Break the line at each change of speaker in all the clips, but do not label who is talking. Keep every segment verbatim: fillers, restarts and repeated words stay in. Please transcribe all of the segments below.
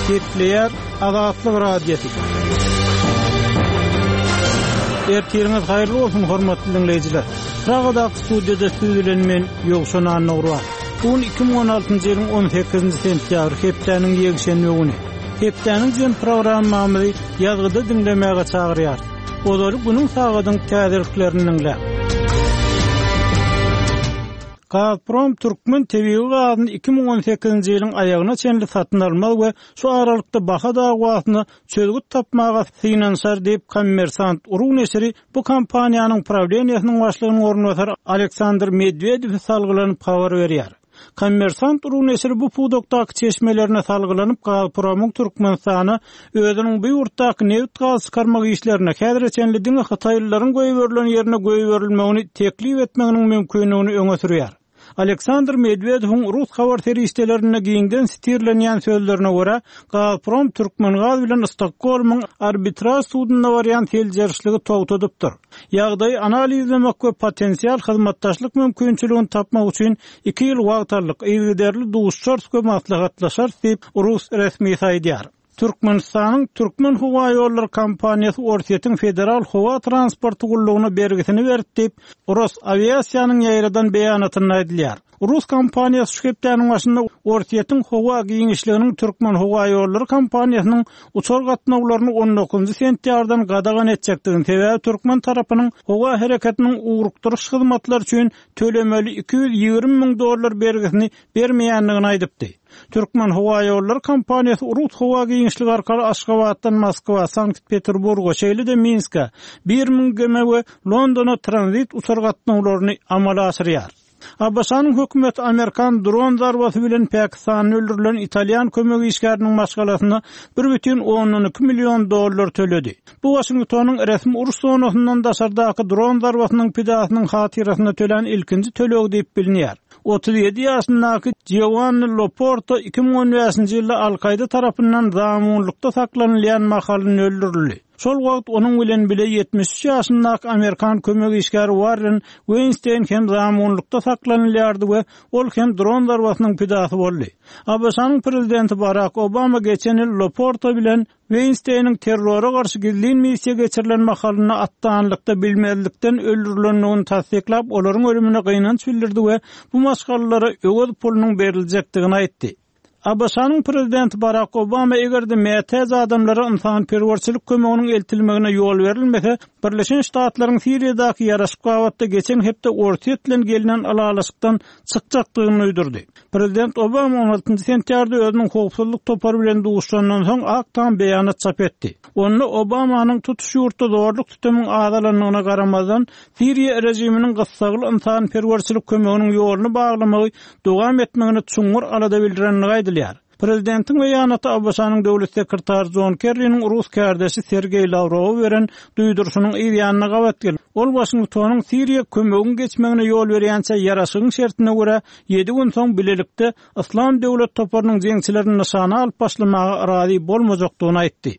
Ketleyer Azatlyk radiosu. Ertiriniz hayırlı olsun hormatly dinleyijiler. Pragada studiyada süzülen men Ýogşan Annawra. Bu iki bin on altyncy ýylyň on sekizinji sentýabr hepdeniň ýegşenme güni. Hepdeniň jen programmamy ýazgyda dinlemäge çagyrýar. Olary bunyň sagadyň täzirliklerini dinle. Gazprom Türkmen tebiği gazını iki bin on sekizinji ýylyň aýagyna çenli satyn almaly we şu aralykda baha dagwasyny çözgüt tapmaga finansar diýip Kommersant urug neşri bu kampaniýanyň problemiyanyň başlygyny ornwatar Aleksandr Medvedew salgylanyp habar berýär. Kommersant urug neşri bu pudokdaky çeşmelerine salgylanyp Gazpromyň Türkmenistana özüniň bu ýurtdaky neft gaz çykarmak işlerine häzirçenli diňe Hytaýlylaryň goýup berilen ýerine goýup berilmegini teklip etmeginiň mümkinligini öňe sürýär. Aleksandr Medvedew'ň Rus habar teristlerine giňden stirlenýän sözlerine görä, Gazprom Türkmen gaz bilen Stokholmyň arbitraj sudyna barýan teljerçligi togtadypdyr. Ýagdaý analizlemek we potensial hyzmatdaşlyk mümkinçiligini tapmak üçin iki ýyl wagt alyk ýygderli duşçar we maslahatlaşar diýip Rus resmi saýdýar. Türkmenistanyň Türkmen Howa ýolları kompaniýasy Ortiýetiň federal howa transporty gullugyna bergisini berdi diýip Rus aviasiýanyň ýaýradan beýanatyny aýdylýar. Rus kompaniýasy şu hepdeniň başynda Ortiýetiň howa giňişliginiň Türkmen Howa ýolları kompaniýasynyň uçar gatnawlaryny on dokuzunjy sentýardan gadagan etjekdigini sebäbi Türkmen tarapynyň howa hereketiniň ugrukduryş hyzmatlary üçin tölemeli iki yüz ýygrimi miň dollar bergisini bermeýändigini aýdypdy. Türkmen Howa ýolları kompaniýasy Rus howa giňişligi arkaly Aşgabatdan Moskwa, Sankt-Peterburga, şeýle-de Minska, Birmingham we Londona transit uçar gatnawlaryny amala asyrýar. Abbasanyň hökümeti Amerikan dron zarbasy bilen Pakistanyň öldürilen Italiýan kömegi işgäriniň maşgalasyna bir бүтүн on iki million dollar töledi. Bu Washingtonyň resmi uruş zonasyndan daşardaky dron zarbasynyň pidasynyň hatyrasyna tölen ilkinji tölegi diýip bilinýär. otuz ýedi ýaşyndaky Giovanni Loporto iki bin on beşinji ýylda Al-Qaida tarapyndan zamanlykda saklanylýan mahalyny öldürildi. Şol wagt onuň bilen bile ýetmiş üç ýaşyndaky Amerikan kömegi işgäri Warren Weinstein hem zamanlykda saklanylýardy we ol hem dron zarbasynyň pidasy boldy. Abbasanyň prezidenti Barack Obama geçen ýyl Loporto bilen Weinsteiniň terrora garşy gizlin missiýa geçirilen mahalyny atdanlykda bilmezlikden öldürilendigini tasdiklap, olaryň ölümine gynanç bildirdi we bu maşgalara öwed pulunyň beriljekdigini aýtdy. Abbasanyň prezidenti Barack Obama egerde mätäz adamlara insanperwerçilik kömeginiň eltilmegine ýol berilmese, Birleşen Ştatlaryň Siriýadaky ýaraşyk gawatda geçen hepde Ortiýet bilen gelinen alalaşykdan çykjakdygyny uýdurdy. Prezident Obama on altyncy sentýarda özüniň howpsuzlyk topary bilen duşandan soň aktan beýanat çap etdi. Onda Obamanyň tutuş ýurtda zorluk tutumuň adalanlygyna garamazdan Siriýa rejiminiň gyssagyl insanperwerçilik kömeginiň ýolunu baglamagy dowam etmegini çuňur alada bildirenini aýdylýar. Prezidentiň beýanaty Abbasanyň döwlet sekretary John Kerry'niň Rus kardeşi Sergey Lavrow beren duýdurşynyň ýanyna gawat geldi. Ol Washingtonyň Siriýa kömegine geçmegine ýol berýänçe ýaraşygyň şertine görä ýedi gün soň bilelikde Islam döwlet toparynyň jeňçilerini nişana alyp başlamagy razy bolmajakdygyny aýtdy.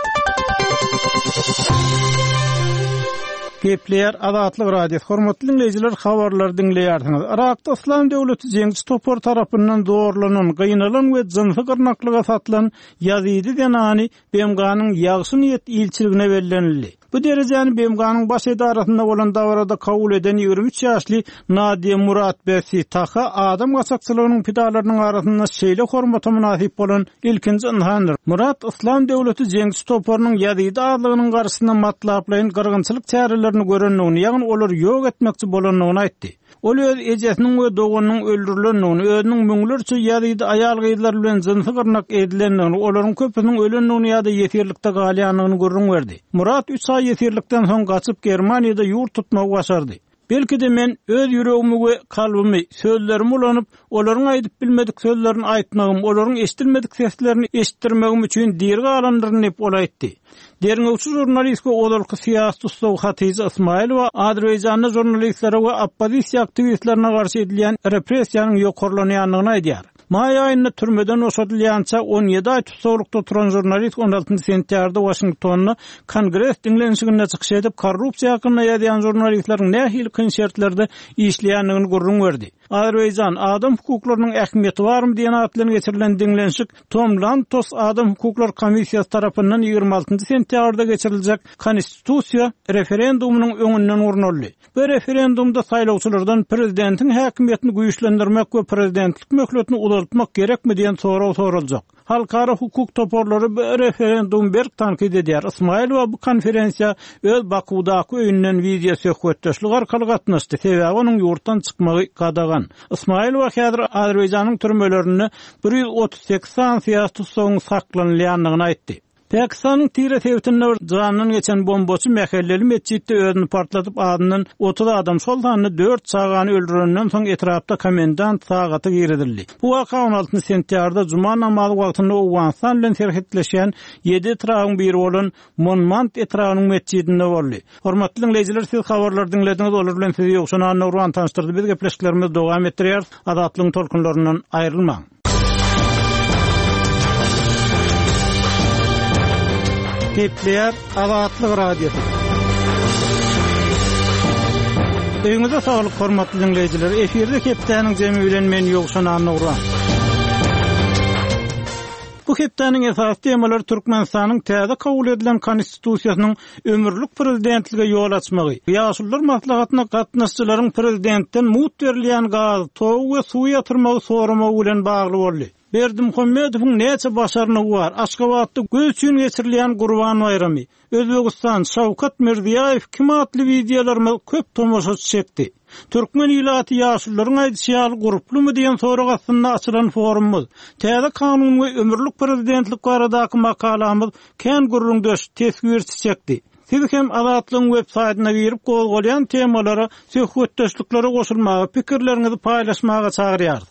Gepleyer Azatlyk radiosu hormatly dinleyijiler, habarlar dinleýärsiňiz. Irakda Islam döwleti jeňçi topar tarapyndan zorlanan, gynalanan we jynsy gyrnaklyga satylan Yazidi denany Bemganyň ýagşy niýet ilçiligine bellenildi. Bu derejäni Bemganyň baş edarasynda bolan dawarada kabul eden ýigri üç ýaşly Nadia Muratbesi Taha adam gaçakçylygynyň pidalarynyň arasynda şeýle hormata münasip bolan ilkinji insandyr. Murat Islam döwleti jeňçi toparynyň Yazidi adlygynyň garşysynda matlaplaýan gyrgynçylyk çärelerini görendigini, ýagny olar ýok etmekçi bolanlygyny aýtdy. Ol öz ejesiniň we doganynyň öldürilendigini, özüniň müňlerçe ýa-da aýal gyzlar bilen jynsy gyrnak edilendigini, olaryň köpüniň ölendigini ýa-da ýetirlikde galýanlygyny görüň berdi. Murat üç ay ýetirlikden soň gaçyp Germaniýada ýurt tutmagy başardy. Belki de men öz ýüregimi we kalbymy, sözlerimi ulanyp, olaryň aýdyp bilmedik sözlerini aýtmagym, olaryň eşitilmedik seslerini eşitdirmegim üçin dirge alandyryn diýip ol aýtdy. Derňewçi jurnalist we olarky syýasat ustaw Hatice Ismailova Azerbaýjanda jurnalistlere we oppozisiýa aktivistlerine garşy edilen repressiýanyň ýokarlanýanlygyny aýdýar. May ayında türmeden oşadylýança on ýedi ay tutsawlykda turan jurnalist on altyncy sentýarda Washingtonyň Kongres dinlenşigine çykyş edip korrupsiýa hakynda ýazýan jurnalistleriň nähili kyn şertlerde işleýändigini görüň berdi. Azerbaycan adam hukuklarynyň ähmiýeti barmy diýen at bilen geçirilen diňlenşik Tom Lantos Adam Hukuklar Komissiýasy tarapyndan ýygrima altynjy sentýabrda geçiriljek konstitusiýa referendumunyň öňünden urnaldy. Bu referendumda saýlawçylardan prezidentiň häkimiýetini güýçlendirmek we prezidentlik möhletini uzatmak gerekmi diýen soraw soraljak. Halkara hukuk toporlary bu referendum berk tankid edýär. Ismailova bu konferensiýa öz Bakudaky öýünden video söhbetdeşlik arkaly gatnaşdy. Sebäbi onuň ýurtdan çykmagy gadagan. Ismailova häzir Azerbaýjanyň türmelerini bir ýüz otuz sekiz sanksiýasy tutsagyň saklanylýanlygyny aýtdy. Pakistanyň Tire tewtinde janyny geçen bombaçy mähelleli mesçitde özüni partlatyp adynyň otuz adam soldanny dört çağany öldürenden soň etrapda komendant sagaty giridildi. Bu waka on altynjy sentýarda juma namazy wagtynda Awganistan bilen serhetleşen ýedi etragyň biri bolan Monmouth etragynyň mesçidinde boldy. Hormatly dinleýijiler, siz habarlar dinlediňiz, olar bilen sizi ýokşana Nurwan tanıştyrdy. Biz gepleşiklerimiz dowam etdirýär. Adatlyň tolkunlaryndan aýrylmaň. Kepler Azatlyk radiosu. Öňüňizde saglyk, hormatly dinleýijiler. Eferde Kepläniň jemi bilen men ýokşana Nurwan. Bu hepdäniň esas temalary Türkmenistanyň täze kabul edilen konstitusiýasynyň ömürlük prezidentlige ýol açmagy, ýaşullar maslahatyna gatnaşçylaryň prezidentden mut berilýän gaz, tow we suw ýatyrmagy soramagy bilen bagly boldy. Berdimuhammedowyň näçe başaryny bar? Aşgabatda göz üçin geçirilýän Gurban bayramy, Özbegistan Şawkat Mirziýaýew kimatly videolarmy köp tomoşaçy çekdi. Türkmen ilaty ýaşullaryň aýdysýaly gruplumy diýen soragatynda açylan forumymyz, täze kanun we ömürlük prezidentlik baradaky makalamyz kän gurrundaş tesgirçi çekdi. Siz hem Azatlyň web saýtyna girip gowgalyan temalara, söhbetdeşliklere goşulmagy, pikirlerinizi paýlaşmaga çagyrýar.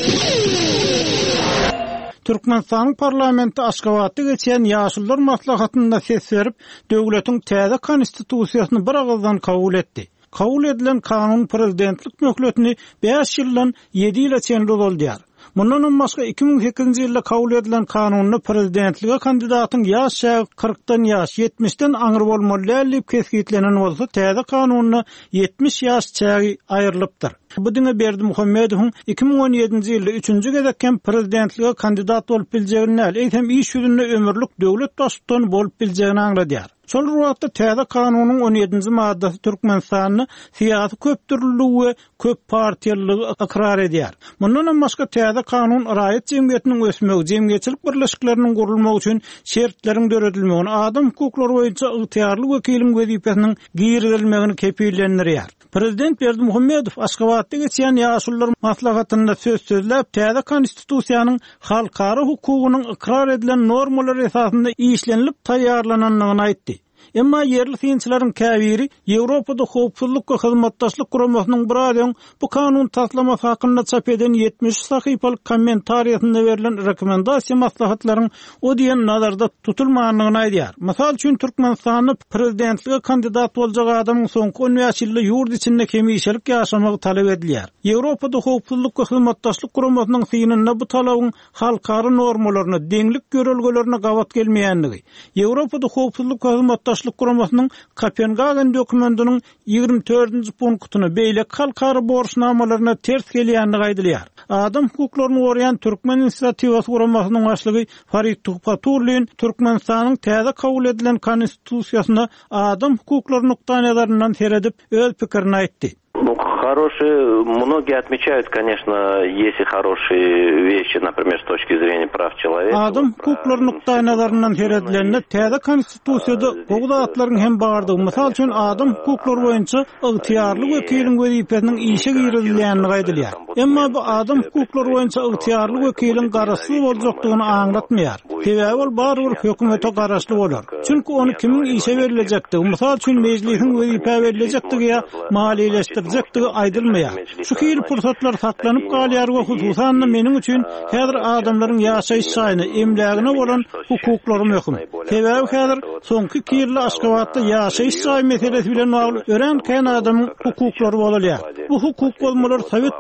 Türkmenistanyň parlamenti Aşgabatda geçen ýaşullar maslahatynda ses berip, döwletiň täze konstitusiýasyny bir agazdan kabul etdi. Kabul edilen kanun prezidentlik möhletini beş ýyldan ýedi ýyla çenli uzaldýar. Mundan başga iki bin sekizinji ýylda kabul edilen kanunyny prezidentlige kandidatyň ýaş şäher kırkdan ýaş, ýetmişden aňyr bolmaly diýip kesgitlenen bolsa, täze kanunyny ýetmiş ýaş çägi aýrylypdyr. Bu diňe Berdimuhammedowyň iki bin on ýedinji ýylda üçünji gezekden prezidentlige kandidat bolup biljegini, eýsem iş ýüzünde ömürlük döwlet başçylygyny bolup biljegini aňladýar. Şol wagtda täze kanunyň on ýedinji maddasy Türkmenistanyň syýasy köpdürlügi we köp partiýalylygy ikrar edýär. Mundan başga täze kanun raýat jemgyýetiniň ösmegi, jemgyýetçilik birleşikleriniň gurulmagy üçin şertleriň döredilmegini, adam hukuklary boýunça ygtyýarly wekiliň wezipesiniň giýirilmegini kepillendirýär. Prezident Berdimuhammedow Aşgabatda geçen ýaşullar maslahatynda söz sözläp, täze konstitusiýanyň halkara hukugynyň ikrar edilen normalary esasynda işlenilip taýýarlananlygyny aýtdy. Emma yerli synçylaryň käbiri Ýewropada howpsuzlyk we hyzmatdaşlyk guramasynyň bir aýdyň bu kanun taslamasy hakynda çap eden ýetmiş sahypalyk kommentariýasynda berilen rekomendasiýa maslahatlaryň o diýen nazarda tutulmagyny aýdýar. Mysal üçin Türkmenistanyň prezidentlige kandidat boljak adamyň soňky on beş ýylda ýurt içinde kemişelik ýaşamagy talap edilýär. Ýewropada howpsuzlyk we hyzmatdaşlyk guramasynyň synynda bu talabyň halkara normalaryna, deňlik görelgelerini gawat gelmeýänligi, Ýewropada howpsuzlyk we hyzmatdaşlyk guramasynyň Kopenhagen dokumentynyň ýygrimi dördünji punktyny beýlek halkara borçnamalaryna ters gelýänligi aýdylýar. Adam hukuklaryny goraýan Türkmen inisiatiwasy guramasynyň başlygy Farid Tuhpaturlyn Türkmenistanyň täze kabul edilen konstitusiýasyna adam hukuklary nukdanazaryndan seredip öz pikirini aýtdy.
Хорошие, многие отмечают, конечно, есть и хорошие вещи, например, с точки зрения прав человека.
Adam hukuklary nukdaý nazaryndan seredilende täze konstitusiýada gowdatlaryň hem bardygy, mysal üçin adam hukuklary boýunça ygtyýarly wekiliň wezipesiniň işe girilýänligi aýdylýar. Emma bu adam hukuklary boýunça ygtyýarly wekiliň garaşly boljakdygyny aňlatmaýar. Sebäbi ol barbyr hökümete garaşly bolar. Çünki onu kimin işe berilejektigi, mysal üçin mejlisiň wezipe berilejektigi ýa maliýeleşdirjekdigi aýdylmaýar. Şu hili pursatlar saklanyp galýar we hususan meniň üçin häzir adamlaryň ýaşaýyş şaýyny, emlägine bolan hukuklary möhüm. Sebäbi häzir soňky iki ýylda Aşgabatda ýaşaýyş şaýy meselesi bilen bagly ören kän adamyň hukuklary bolalýar. Bu hukuk bolmalar Sowet döwründen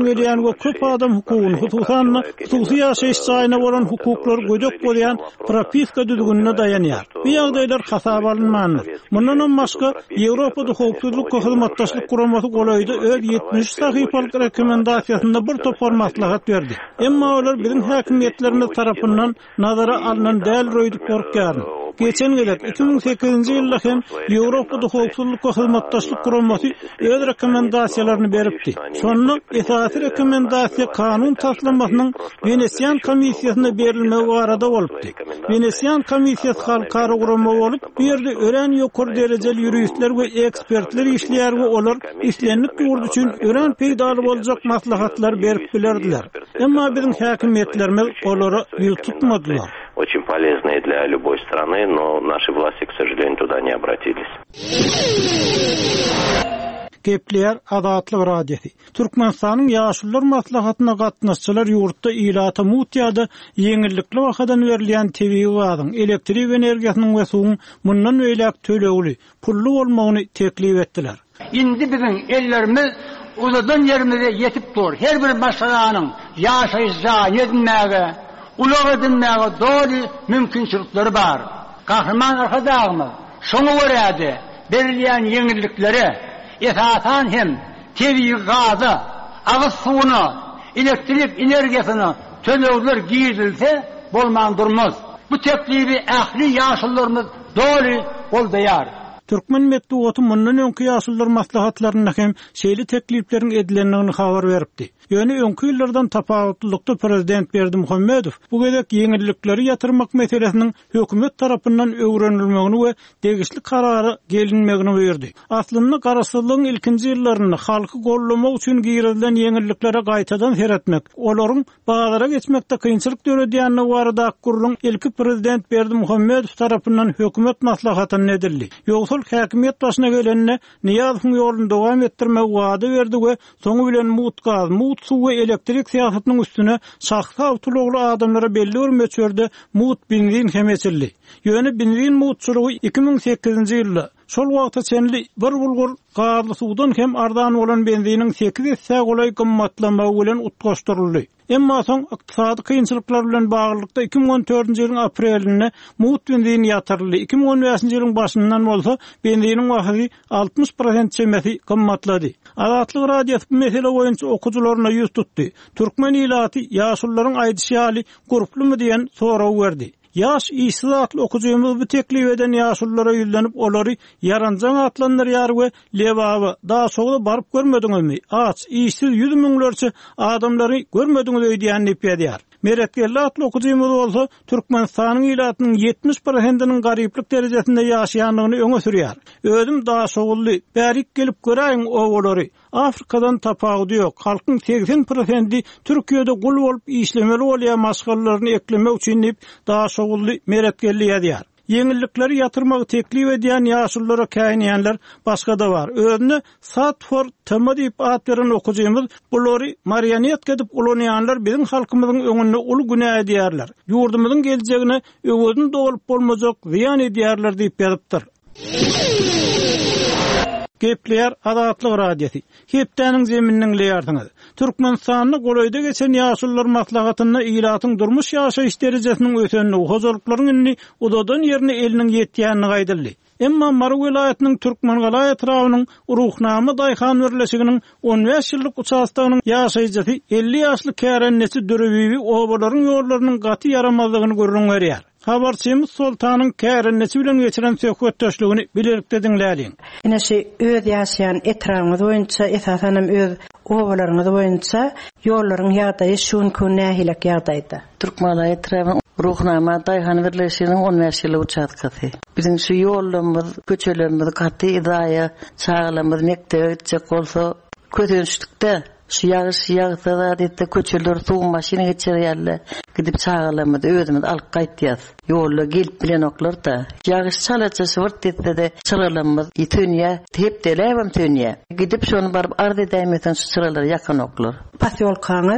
gelýän we köp adam hukugyny, hususan hususy ýaşaýyş jaýyna bolan hukuklar gödek bolýan propiska düzgünine daýanýar. Bu ýagdaýlar hasaba alınmandyr. Mundan başga Ýewropada hukukçylyk hyzmatdaşlyk guramasy golaýdy öz ýetmiş sahypalyk rekomendasiýasynda bir topar maslahat berdi. Emma olar biziň häkimiýetlerimiz tarapyndan nazara alynan däl roýdup gorkýar. Geçen gelip iki bin sekizinji ýylda hem Ýewropada hukukçylyk we hyzmatdaşlyk guramasy öz rekomendasiýalaryny beripdi. Şonu esasy rekomendasiýa kanun taslamasynyň Venesiýan komissiýasyna berilmegi barada bolupdy. Venesiýan komissiýasy halkara gurama bolup, bu ýerde ören ýokary derejeli ýuristler we ekspertler işleýär we olar işlenip ýurdu üçin ören peýdaly boljak maslahatlar berip bilerdiler. Emma biziň häkimiýetlerimiz olary ýyl tutmadylar.
Очень полезные для любой страны, но наши власти, к сожалению, туда не обратились.
Gepler Azatlyk radiosi. Türkmenistanyň ýaşullar maslahatyna gatnaşçylar ýurtda ilata mutýada ýeňillikli wakadan berilýän tebii gazyň, elektrik energiýasynyň we suwuň mundan öýlek tölegli, pully bolmagyny teklip etdiler.
Indi biziň ellerimiz uzadan ýerimize ýetip dur. Her bir masalanyň ýaşaýyş jaýy edilmäge, ulak edilmäge doli mümkinçilikleri bar. Kahraman arkadaşymyz şonu görýärdi. Berilýän ýeňillikleri esasan hem tebii gazy, agyz suwuny, elektrik energiýasyny tölegler giýilse bolman durmaz. Bu teklibi ähli ýaşullarymyz doli boldaýar.
Türkmen medeniýeti mundan öňkü ýaşullar maslahatlaryna hem şeýle tekliplerin edilendigini habar beripdi. Ýöne öňkü ýyllardan tapawutlykda prezident Berdimuhammedow bu gezek ýeňillikleri ýatyrmak meselesiniň hökümet tarapyndan öwrenilmegini we degişli karary gelinmegini berdi. Aslynda garaşsyzlygyň ilkinji ýyllaryny halky gollamak üçin giýirilen ýeňilliklere gaýtadan seretmek, olaryň baglara geçmekde kynçylyk döredýänine barada gurulyň ilki prezident Berdimuhammedow tarapyndan hökümet maslahatyny edildi. Ýogsul häkimiýet başyna gelenine Niýazowyň ýolunda dowam etdirmek wada berdi we soňu bilen mutgaz, mut suw we elektrik siýasatynyň üstüne şahsa awtologly adamlara belli bir möçberde mut benzin hem etildi. Ýöne benzin mutçylygy iki bin sekizinji ýylda şol wagtda çenli bir bulgur gazly suwdan hem ardan bolan benziniň sekiz hisse golay gymmatlamagy bilen utgaşdyryldy. Emma soň ykdysady kynçylyklar bilen baglykda iki bin on dördünji ýylyň aprelinde mut benzin ýatyryldy. iki bin on beşinji ýylyň başyndan bolsa benziniň wagty altmış prosent çemesi gymmatlady. Azatlyk radiosi bu mesele boýunça okuwçylaryna ýüz tutdy. Türkmen ilaty ýaşullaryň aýdyşýaly guruplymy diýen soraw berdi. Yaş işsizatlı okuyucumuz bu teklif eden yaşullara yüllenip olary yarancan atlanlar we lebaby daha soğuda barıp görmediňizmi? Aç, işsiz yüz müňlerçe adamlary görmediňiz öýdýän nepýär. Meretgelli atlı okuyucumuz bolsa Türkmenistanyň ilatynyň yetmiş prosentiniň garyplyk derejesinde ýaşaýanlygyny öňe sürýär. Özüm daha soğully bärik gelip göräýin owlary. Afrikadan tapawdy ýok. Halkyň seksen prosenti Türkiýede gul bolup işlemeli bolýan maşgallaryny eklemek üçin daha soğully meretgelli ýadýar. Ýeňillikleri ýatyrmagy teklip edýän ýaşullara käýnýänler başga da bar. Özüne Satfor tema diýip at beren okuwçymyz bulary marionet edip ulanýanlar biziň halkymyzyň öňünde uly günä edýärler. Ýurdumyzyň geljegine öwüdün dolup bolmajak ziýan edýärler diýip ýazypdyr. Gepler Azatlyk radiosi. Hepdeniň zeminiň leýärdiňiz. Türkmenistanyň golaýda geçen ýaşullar maslahatyna ilatyň durmuş ýaşaýyş derejesiniň ösenini, hozurlyklaryň inni udadan ýerine eliniň ýetýänini gaýdyldy. Emma Maru vilayatynyň Türkmen gala etrawynyň Ruhnama daýhan birleşiginiň on beş ýyllyk uçastagynyň ýaşaýjysy elli ýaşly kärennesi dörebibi obalaryň ýollarynyň gaty yaramazlygyny görüň berýär. Habarçymyz Sultanyň kärennesi bilen geçiren söhbetdeşligini bilerikde dinläliň.
Ine şu öz ýaşaýan etramyz boýunça esasen öz obalaryňyz boýunça ýollaryň ýagdaýy şunkü nähilek ýagdaýda.
Türkmen etrawynyň Ruhnama daýhan birleşiginiň on beş ýyllyk uçatkasy. Biziň şu ýollarymyz, köçelerimiz gaty idaýa çağlamyz mekdebe gitjek bolsa kötünçlükde şu ýagyş ýagsa da diýip köçeler suw maşyna geçirýärler. Gidip çağalamyz özümiz alyp gaýtýas. Ýolda gelip bilen oklar da. Ýagyş çalaçysy wurt diýip de çyralamyz ýetünýä, hep delebem tünýä. Gidip şonu baryp ardy daýmatan şu çyralar ýakyn oklar.
Pasyolkany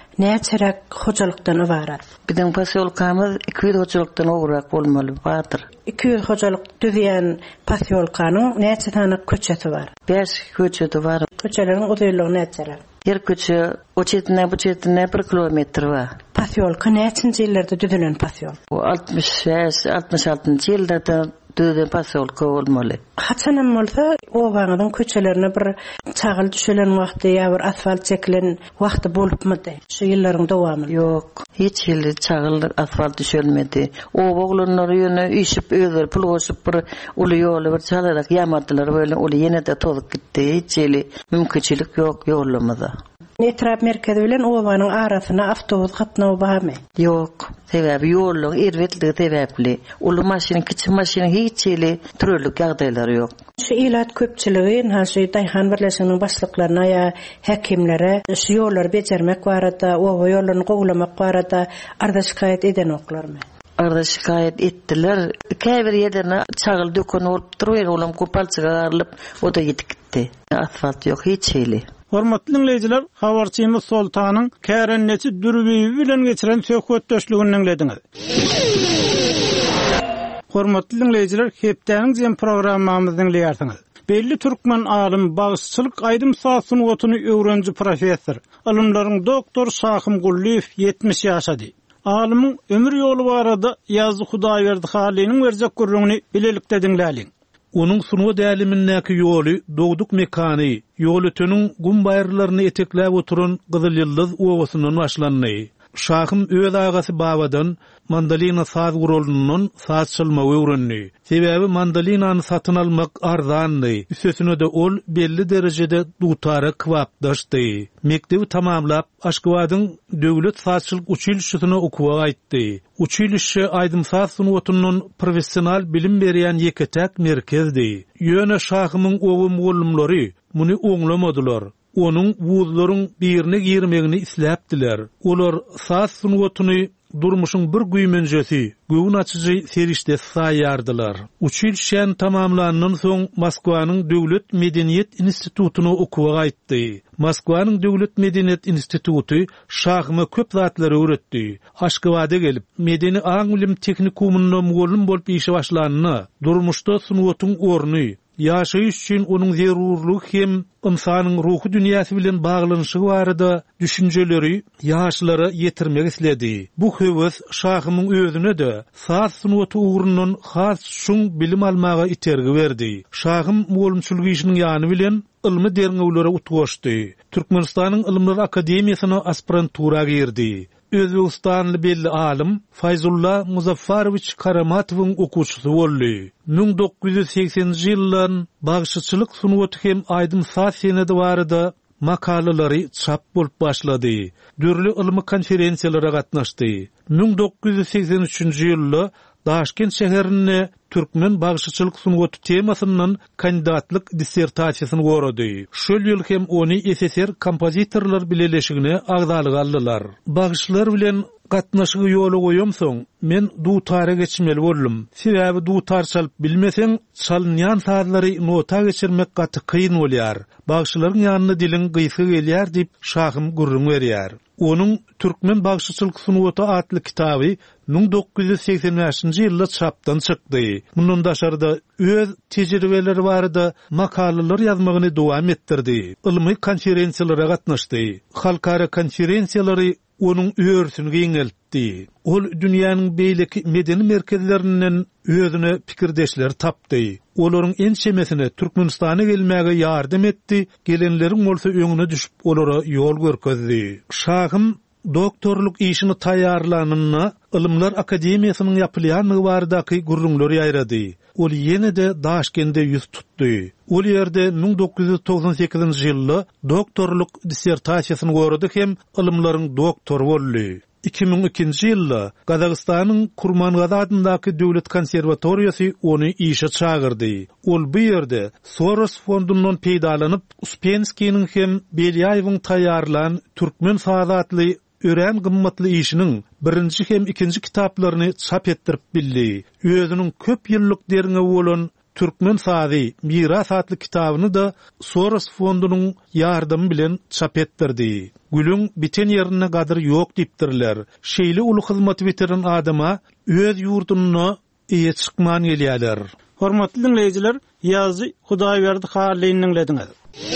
näçerek hojalykdan ibarat.
Bizim pasyolkamız iki yüz hojalykdan ograk bolmaly batyr.
iki yüz hojalyk düzýän pasyolkanyň näçe tane köçeti bar?
beş köçeti bar.
Köçelerin uzunlygy näçe?
Her köçe o çetine bu çetine bir kilometr var.
Pasyolka näçinji ýyllerde düzülen pasyol?
O altmış beş altmış altıncı ýyllarda düzülen pasyolka bolmaly.
Haçanam bolsa o wagtyň köçelerine bir çagyl düşelen wagty ýa bir asfalt çekilen wagty bolupmady? Şu ýyllaryň dowamy?
Yok, hiç ýyly çagyl asfalt düşelmedi. O oglanlar ýöne işip öýler pul goşup bir uly ýoly bir çalarak ýamadylar böyle uly ýene de tozup gitdi. Hiç ýyly mümkinçilik ýok ýollamada.
Etrap merkezi bilen owanyň arasyna awtobus gatnawy barmy?
Yok, sebäbi ýollar erwetligi sebäpli. Uly maşyna, kiçik maşyna hiç ýyly türlük ýagdaýlary ýok.
Şu ilat köpçiligi näşe Daýhan birleşiginiň başlyklaryna ýa hekimlere şu ýollar bejermek barada, o ýollaryny gowlamak barada arda şikayet eden oklarmy?
Arda şikayet etdiler. Käbir ýerine çagyl dökün bolup durýar, olam kopalçyga garylyp o da gitip gitdi. Asfalt ýok hiç ýyly.
Hormatly dinleýijiler, habarçymyz Soltanyň kärennesi dürbiýi bilen geçiren söhbet döşlügini dinlediňiz. Hormatly dinleýijiler, hepdeniň jem programmamyzy dinleýärsiňiz. Belli türkmen alim bagysçylyk Aýdym Sasunwatyny öwrenji professor, alymlaryň doktor Şahym Gulliýew yetmiş ýaşady. Alymyň ömür ýoly barada ýazdy Hudaýberdi haliniň berjek gurrugny bilelikde dinläliň.
Onun sunuwa dälimindäki ýoly, dogduk mekany, ýol ötüniň gum baýrlaryny etekläp oturan Gyzyl Ýyldız owasyndan başlandy. Şahym öz agasy babadan mandalina saz gurulundan saz çalmagy öwrendi. Sebäbi mandalinany satyn almak arzandy. Üstesine de ol belli derejede dutara kwapdaşdy. Mektebi tamamlap Aşgabatyň döwlet sazçylyk uçilişine okuwa aýtdy. Uçilişe Aýdym Sasunwatyndan professional bilim berýän ýeketek merkezdi. Ýöne Şahymyň owy mugallimleri muny oňlamadylar. Onun wuzlaryň birine girmegini isläpdiler. Olar saz sunwatyny durmuşyň bir güýmenjesi, göwün açyjy serişde saýardylar. Uçilişen tamamlanandan soň Moskwanyň Döwlet Medeniýet Institututyna okuwa aýtdy. Moskwanyň Döwlet Medeniýet Instituty Şahyma köp zatlary öwretdi. Aşgabada gelip medeni aň bilim teknikumynda mugallim bolup işe başlanyny, durmuşda sunwatyň orny ýaşaýyş üçin onuň zerurlygy hem insanyň ruhy dünýäsi bilen baglanyşy barada düşünjeleri ýaşlara ýetirmek isledi. Bu höwes Şahymyň özüne de saz sunwaty ugrundan has şuň bilim almaga itergi berdi. Şahym mugallimçylyk işiniň ýany bilen ilmi derňewlere utgaşdy. Türkmenistanyň Ilmler Akademiýasyna aspirantura girdi. Özbegistanly belli alim Fayzullah Muzaffaroviç Karamatowyň okuwçysy boldy. bin dokuz yüz seksenji ýyldan bagşyçylyk sunwaty hem Aýdym Saz senedi barada makalary çap bolup başlady. Dürli ilmi konferensiýallara gatnaşdy. bin dokuz yüz seksen üçinji ýylda Daşkent şäherine Türkmen bagşyçylyk sunwaty temasyndan kandidatlyk dissertasiýasyny gorady. Şol ýyl hem ony S S R kompozitorlar bileleşigine agdalyk aldylar. Bagşylar bilen gatnaşygy ýoly goýum soň men dutara geçmeli boldum. Sebäbi dutar çalyp bilmeseň çalynýan sazlary nota geçirmek gaty kyn bolýar. Bagşylaryň ýanyna diliň gysy gelýär diýip Şahym gurrun berýär. Onun Türkmen bagşyçylyk sunwaty adly kitaby bin dokuz yüz seksen beşinji ýylda çapdan çykdy. Mundan daşarda öz tejribeleri barada makalalar ýazmagyny dowam etdirdi. Ilmi konferensiýalara gatnaşdy. Halkara konferensiýalary onun öýürsüni giňeltdi. Ol dünýäniň beýleki medeni merkezlerinden özüne pikirdeşler tapdy. Olaryň en çemesine Türkmenistana gelmäge ýardam etdi. Gelenleriň bolsa öňüne düşüp olara ýol görkezdi. Şahym doktorluk işini taýarlanyna Ilmler Akademiýasynyň ýapylýan baradaky gurrunlary ýaýrady. Ol ýene de Daşkentde ýüz tutdy. Ol ýerde bin dokuz yüz togson sekizinji ýylda doktorluk dissertasiýasyny gorady hem ilmlaryň doktory boldy. iki bin ikinji ýylda Gazagystanyň Kurmangazy adyndaky döwlet konserwatoriýasy ony işe çagyrdy. Ol bu ýerde Soros fondundan peýdalanyp Uspenskiýiň hem Belyaýewiň taýýarlan türkmen sadatly ören gymmatly işiniň birinji hem ikinji kitaplaryny çap etdirip bildi. Özüniň köp ýyllyk derňe bolan Türkmen sazy Miras adly kitabyny da Soros fondunyň ýardamy bilen çap etdirdi. gülüň biten ýerine gadyr ýok diýipdirler. Şeýle uly hyzmaty bitiren adama öz ýurduny eýe çykman gelýärler.
Hormatly dinleýijiler, ýazy Hudaýberdi halynyň dinlediňiz.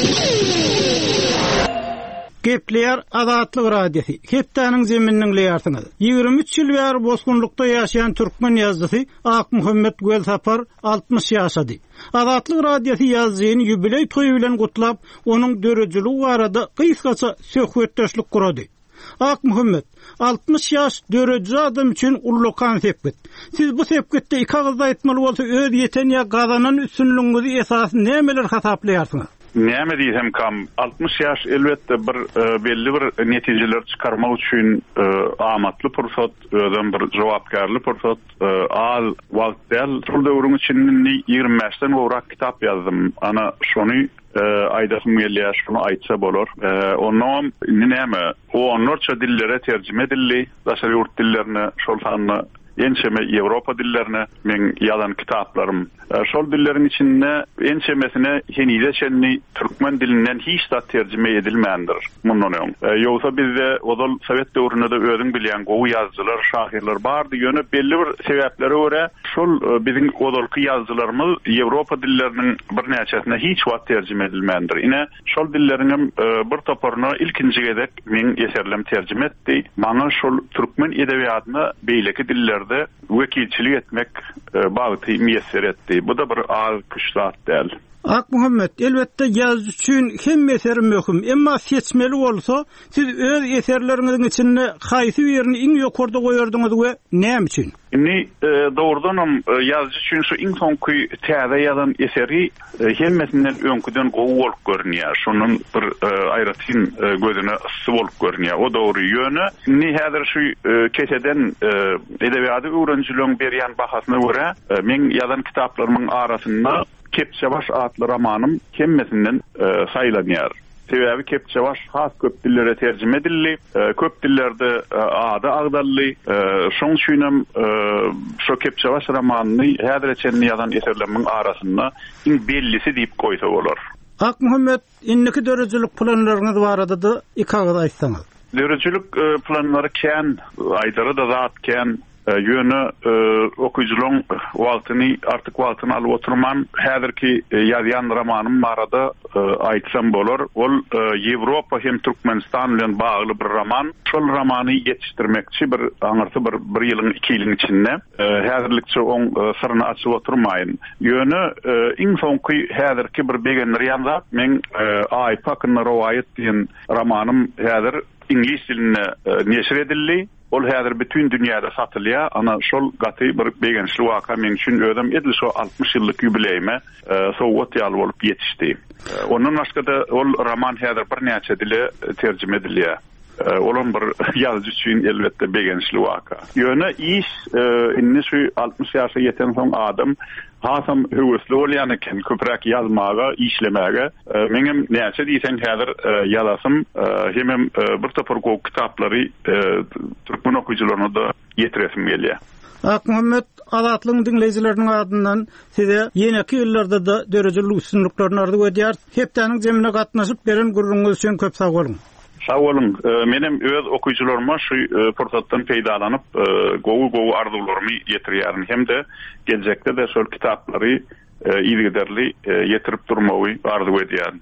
Gepler Azatlyk radiosi. Hepdeniň zeminiň leýarsyňyz. ýygrimi üç ýyl bäri bozgunlukda ýaşaýan türkmen ýazgysy Ak Muhammed Gölsapar altmyş ýaşady. Azatlyk radiosi ýazyny ýubiley toýu bilen gutlap, onuň dörejeligi barada gysgaça söhbetdeşlik gurady. Ak Muhammed altmyş ýaş döreje adam üçin ully konsepet. Siz bu sepketde iki agzda aýtmaly bolsa öz ýeten ýa gazanan üstünlüğinizi esasy nämeler hasaplaýarsyňyz?
Näme diýsem kam altmyş ýaş elbetde bir e, belli bir netijeler çykarmak üçin e, amatly pursat, özüm bir jogapkärli pursat, e, al wagtdal şol döwrüň içinde ýygrimi beşden gowrak kitap ýazdym. Ana şonu e, aýdasym gelýär, şunu aýtsa bolar. E, onuň näme? O onlarça dillere terjime edildi. Daşary ýurt dillerine şol sanly ençeme Ýewropa dillerine men ýazan kitaplarym. Şol dillerin içinde ençemesine henide çenni türkmen dilinden hiç da tercüme edilmeyendir. Mundan öň. Ýogsa bizde odal Sowet döwründe de özüň bilýän gowy ýazgylar, şahirler bardy. Ýöne belli bir sebeplere görä şol biziň odalky ýazgylarymyz Ýewropa dilleriniň bir näçesine hiç wagt tercüme edilmeyendir. Ine şol dilleriň bir toparyny ilkinji gedek men eserlem tercüme etdi. Maňa şol türkmen edebiýatyna beýleki dillerde wekilçilik etmek bagyty müýesser etdi. Bu da bir ağır kışlat değil.
Ak Muhammed, elbette yazı üçün hem eserim möhüm. Emma seçmeli bolsa, siz öz eserleriňiziň içinde haýsy birini iň ýokarda goýardyňyz we näme üçin?
Inni e, doğrudanam e, yazıcı üçün şu iň soňky täze ýazan eseri e, hemmesinden öňküden gowy bolup görünýär. Şunun bir e, aýratyn e, gözüne ysy bolup görünýär. O dogry ýöne. Inni häzir şu e, keseden e, edebiýaty öwrenjiligiň berýän bahasyna görä, e, men ýazan kitaplarymyň arasynda Kepçebaş adlı romanım hemmesinden e, saylanýar. Sebebi Kepçebaş has köp dillere tercüme edildi. E, köp dillerde e, adı agdally. E, şoň üçinem e, şo Kepçebaş romanyny häzir çenli ýazan eserleriň arasynda iň bellisi diýip goýsa bolar.
Ak Muhammed, inniki dörejelik planlaryňyz barada da iki agda aýtsaňyz.
Dörejelik e, planlary kän, aýdary da zat kän. Ýöne e, okuyuculuň wagtyny artyk wagtyny alyp oturman häzirki e, ýazýan romanym barada e, aýtsam bolar. Ol e, Ýewropa hem Türkmenistan bilen bagly bir roman. Şol romany ýetişdirmekçi bir aňyrsy bir bir ýylyň iki ýylyň içinde e, häzirlikçe oň e, syryny açyp oturmaýyn. Ýöne e, iň soňky häzirki bir begenler ýanza men e, Aý Pakyň Rowaýat diýen romanym häzir ingilis diline e, neşir edildi. Ol häzir bütün dünýäde satylýar. Ana şol gaty bir begençli waka men üçin ödüm edil şo altmyş ýyllyk ýubileyme e, sowat ýaly bolup ýetişdi. E, Onuň başga-da ol roman häzir bir näçe dile terjime edilýär. E, Olan bir ýazgy üçin elbetde begençli waka. Ýöne iş e, inni şu altmyş ýaşa ýeten soň adam hasam höwesli bolýan eken köpräk ýazmaga, işlemäge. E, meňem näçe diýsen häzir e, ýazasym e, hemem e, bir topar gowy kitaplary e, türkmen okuyucularyna da ýetiresim gelýär.
Ak Muhammed, Azatlyň dinleýijileriniň adyndan size ýeneki ýyllarda da dörejelik üstünlüklerini ardy edýär. Hepdeniň jemine gatnaşyp beren gurrunňyz üçin köp sag bolun.
Sağ olun. E, menem öz okuyucularıma şu e, pursatdan peýdalanıp e, gowy gowy arzuwlarymy ýetirýärin hem de geljekde de şol kitaplary e, ýygyderli e, ýetirip durmagy arzuw edýän.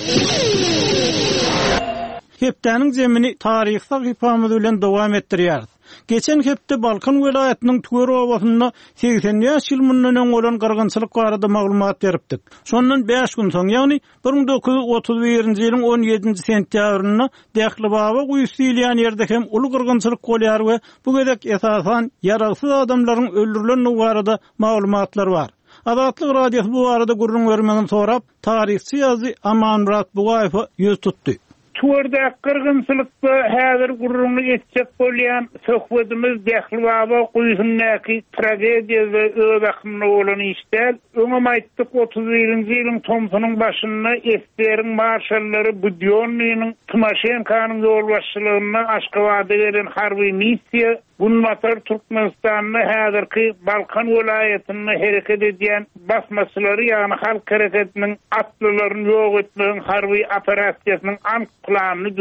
Hepdeniň jemini taryh sahypamyz bilen dowam etdirýär. Geçen hepde Balkan welaýatynyň Tüger obasynda seksen ýaş ýyl mundan öň bolan gyrgynçylyk barada maglumat beripdik. Şondan beş gün soň, ýagny bir bin dokuz ýuz otuz birinji ýylyň on ýedinji sentýabrynda Dähli Baba guýsy diýilýän ýerde hem uly gyrgynçylyk bolýar we bu gedek esasan ýaragsyz adamlaryň öldürilenligi barada maglumatlar bar. Azatlyk radiosu bu barada gurrun bermegini sorap, taryhçy ýazy Amanmurat Bugaýew ýüz tutdy.
Tuğurda kırgınçılıkta häzir gurrunu etjek bolýan söhbetimiz Dähli Baba guýsynyňky tragediýa we öz akymyna bolan işler. Öňem aýtdyk otuz birinji ýylyň Tomsunyň başynda Esteriň marşallary Budionnyň Tymoşenkanyň ýol başçylygyna Aşgabatda gelen harby missiýa bunun matar Türkmenistanyň häzirki Balkan welaýatyny hereket edýän basmaçylary ýagny halk hereketiniň atlylaryny ýok etmegiň harby operasiýasynyň ank planydy.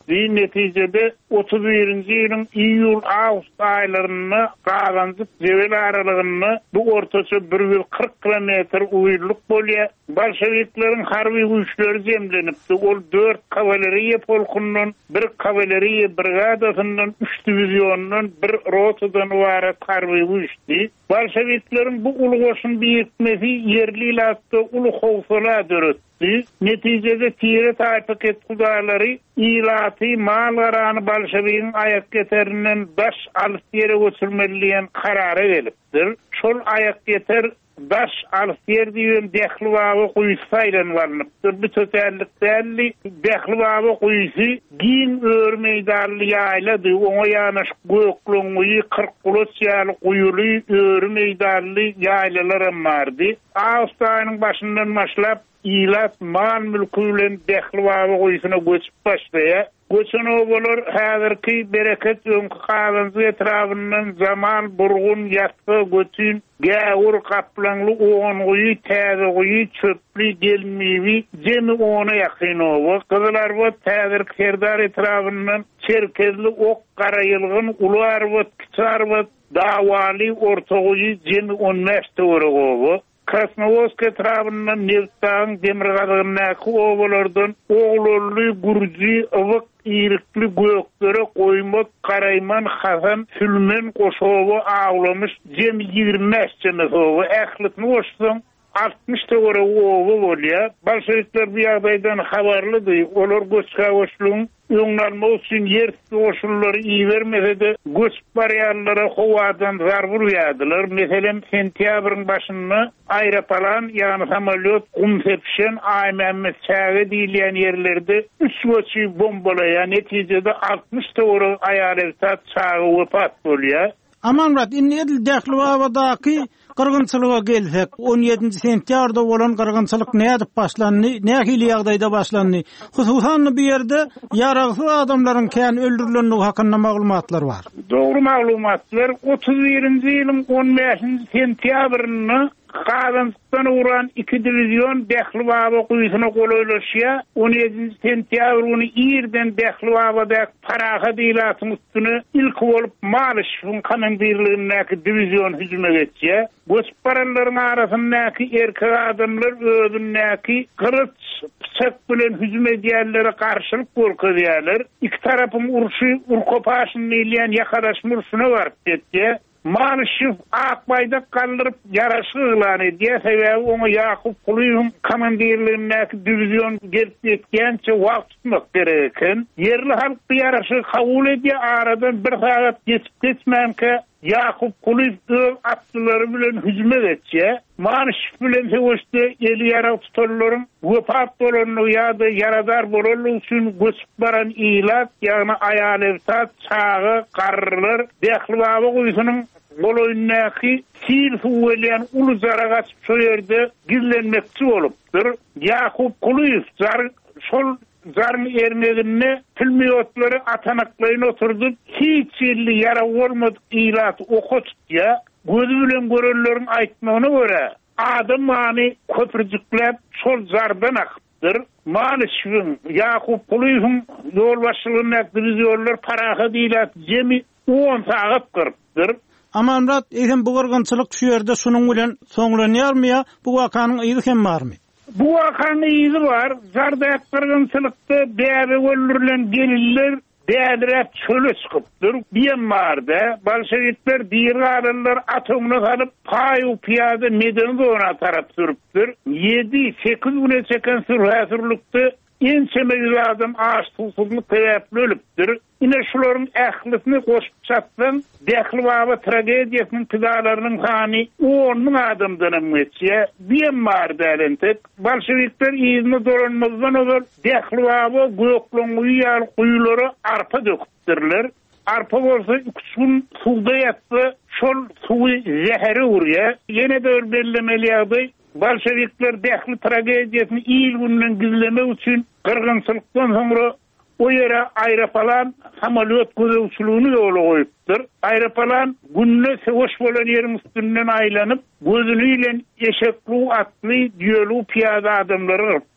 geçdi. Neticede otuz birinji ýylyň iýul awgust aýlaryny galandyk jebel aralygyny bu ortaça bir yüz kırk kilometr uýurluk bolýar. Bolşevikleriň harby güýçleri jemlenipdi. Ol dört kavaleriýa polkundan, bir kavaleriýa brigadasyndan, üç divizionynyň bir rotadan ibaret harby güýçdi. Bolşevikleriň bu ulgoşun biýitmesi yerli latda ulu howsala döretdi. Neticede tire taýpak etdileri ilaty malgarany bolşevikin ayak geterinden baş alyp ýere götürmeliýän karara gelipdir. Şol ayak geter baş alyp ýer diýen dehli baby guýsy saýlanýarlypdyr. Bu töterlik dälli dehli baby guýsy giň ör meýdanly ýaýlady. Oňa ýanaş gökleňi kırk kulos ýaly guýuly ör meýdanly ýaýlalar bardy. Awstaýynyň başyndan başlap ilat mal mülkü bilen dehli baby guýsyna göçüp başlaýar. Göçen oğullar häzirki bereket öňkü kalanzy etrafyndan Jamal Burgun ýatdy göçün gäwur kaplanly oğun guýy täze guýy çöpli gelmiwi jemi ona ýakyn oğul. Gyzlar bu täzir Serdar etrafyndan çerkezli ok garayılgyn ular bu kiçar bu dawaly orta guýy jemi on beş töwre oğul. Krasnovodsk etrafyndan Nevtan demirgadynaky oğullardan oğully gurji ıwyk ýerikli göklere goýmak Karayman Hasan Sülmen goşowy aglamış jemi ýigirme beş jemi oğul. Ählitni goşsaň altmış töwre oğul bolýar. Bolşewikler bu ýagdaýdan habarlydy. Olar göçkä goşluň öňnalma üçin ýer goşullary iýermese göç barýarlara howadan zarbur ýadylar. Meselem sentýabryň başynda aýroplan ýani samolyot gum sepşen aýmamy çäge diýilen ýerlerde üç göçi bombalaýan. Netijede altmış töwre aýaly zat çäge wepat bolýar.
Amanrat inni edil dähli wabadaky gyrgynçylyga gelsek, on ýedinji sentýarda bolan gyrgynçylyk nädip başlandy, nähili ýagdaýda başlandy. Hususan bu ýerde ýaragsız adamlaryň kän öldürilenligi hakynda maglumatlar bar.
Dogry maglumatlar otuz birinji ýylyň on beşinji sentýabryny Qalansydan uran iki divizyon dehli baba guýsyna goloýlaşýar. on ýedinji sentýabr güni ýerden dehli babada paraha diýlatyň üstüne ilk bolup Malışyň komandirligindäki divizyon hüjüme geçýär. Göç baralaryň arasyndaky erkek adamlar özündäki kılıç bıçak bilen hüjüm edýärlere garşylyk görkezýärler. İki tarapym urşy urkopaşyny ilýän ýakadaşmy urşuna barıp getdi. Malışyň Akbaýda galdyryp ýaraşy ýylan edýär. Sebäbi oňa Ýakup Kulyň komandirligindäki divizyon gelip ýetgençe wagt tutmak gerek eken. Yerli halk bu ýaraşy kabul edýär. Aradan bir saat geçip geçmänke Ýakup Kuly öz atlary bilen hüjüm etýär. Malışyň bilen söwüşde eli ýara tutarlaryň wepat bolanyny ýa-da yaradar bolanyny üçin göçüp baran ilat ýagny aýalewsat çağı garrylar dehli baba guýsynyň boloýundaky sil suwelýän uly zaragat şu ýerde gizlenmekçi bolupdyr. Ýakup Kuly zar şol zaryn ermegini filmiyotlary atanaklaryny oturdup hiç ýerli ýara bolmady ilat okutýar. Gözü bilen görenleriň aýtmagyna görä adam many köprüjüklep şol zardan akypdyr. Malışyň Ýakup Kulyň ýol başçylygyndaky divizionlar paraha diýilýär jemi on sagat gyrypdyr.
Amanrat eýsem bu gyrgynçylyk şu ýerde şunuň bilen soňlanýarmy, bu wakanyň ýygy hem barmy?
Bu wakanyň ýygy bar. Zarda gyrgynçylykda bäze öldürilen gelirler dädirät çöle çykypdyr. Biýemmarda bolşewikler diýerler atomny alyp paýu piýada medeni dona tarap sürüpdir. yedi sekiz güne çeken sürhäzirlikde ençeme adam aş susuzlyk sebäpli ölüpdir. Ine şolaryň ählitini goşup çatdan dehli baba tragediýasynyň pidalarynyň sany on ming adamdan geçýär. Biýemmarda elentek bolşewikler ýygyny dolanmazdan öňe dehli baba gökleňi ýaly guýulary arpa döküpdirler. Arpa bolsa üç gün suwda ýatdy, şol suwy zäheri urýar. Ýene de bellemeli ýagdaý bolşewikler dehli tragediýasyny ýyl günden gizlemek üçin gyrgynçylykdan soňra o ýere aýroplan samolyot gözeýçiligini ýola goýupdyr. Aýroplan günne sewoş bolan ýeriň üstünden aýlanyp gözüni bilen eşekli atly ýöli piýada adamlary alypdyr.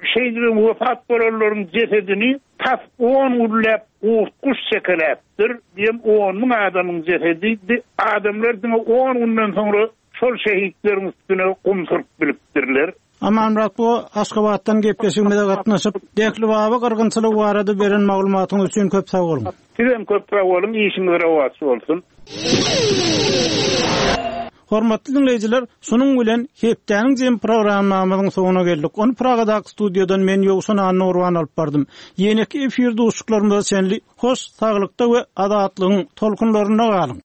şeýdirin wefat bolanlaryň cesedini tap on urlap uutkuş çekeläpdir. Diýem on ming adamyň jesedi, adamlar diňe on günden soňra şol şehitleriň üstüne gumsuryp bilipdirler.
Amanrak bu Aşgabatdan gepleşiginde gatnaşyp Dekli baba gyrgynçylyk barada beren maglumatyň üçin köp sag bolun.
Sizem köp sag bolun, işiňiz rawat bolsun.
Hormatly dinleyijiler, şunun bilen Hepdeniň jem programmamyzyň soňuna geldik. Onu Pragadaky studiýadan men Ýogsun Anurwan alyp bardym. Ýene-ki efirde uşuklarymyza senli hoş, saglykda we adatlygyň tolkunlaryna galyň.